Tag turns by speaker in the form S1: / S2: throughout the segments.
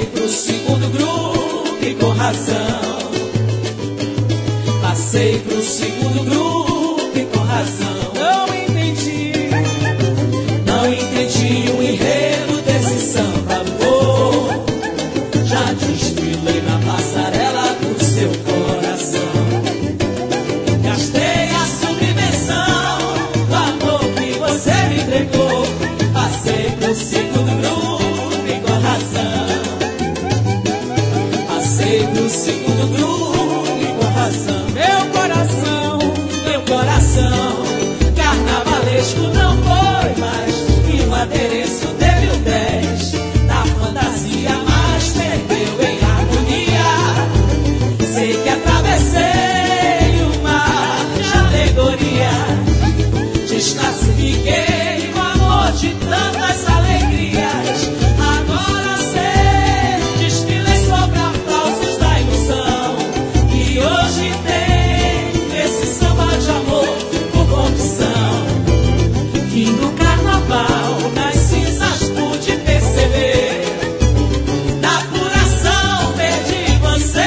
S1: Passei pro segundo grupo e com razão. Passei pro segundo grupo e com razão. Não entendi o enredo desse samba, amor. Já desfilei na passarela do seu coração. Gastei a submissão do amor que você me entregou. Passei pro segundo grupo e com razão. Passei pro segundo grupo e com razão. Meu coração, carnavalesco não foi mais. E o adereço teve o 10 da fantasia, mas perdeu em harmonia. Sei que atravessei o mar de alegoria. Desclassifiquei o amor de tantas alegrias. Agora sei, desfilei sobre aplausos da ilusão. E hoje tem esse samba de amor por condição. Fim do carnaval, nas cinzas pude perceber. Na apuração perdi você.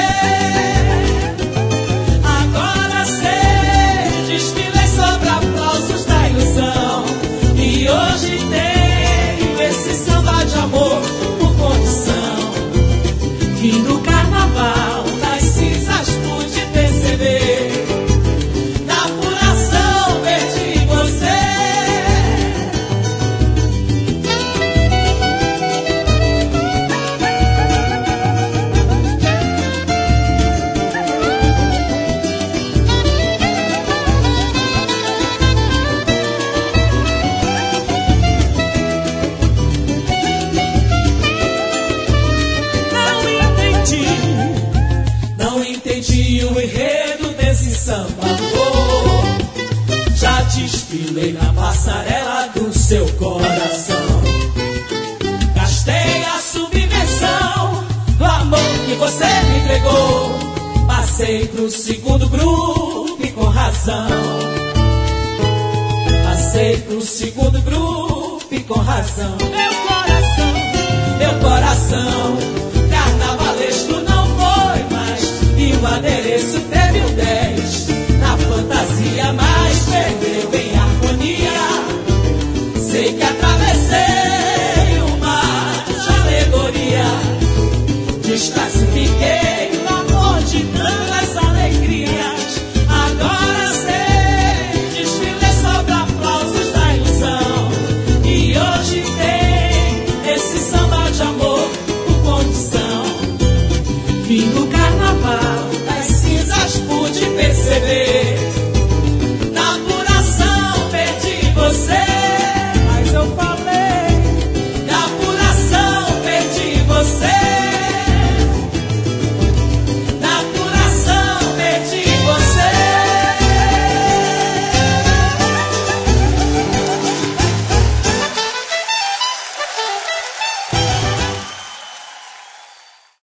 S1: Agora sei, desfilei sobre aplausos da ilusão. E hoje tenho esse samba de amor por condição. Fim do carnaval, nas cinzas pude perceber. Na apuração perdi você. Não entendi o enredo desse samba, amor. Já desfilei na passarela do seu coração. Gastei a subversão do amor que você me entregou. Passei pro segundo grupo e com razão. Passei pro segundo grupo e com razão. Meu coração, carnavalesco não foi mais. E o adereço teve o 10 na fantasia, mas perdeu em harmonia. Sei que atravessei o mar de alegoria. Desclassifiquei o amor de tantas alegrias. Agora sei, desfilei sobre aplausos da ilusão. E hoje tem esse samba de amor por condição. Fim do carnaval, das cinzas pude perceber.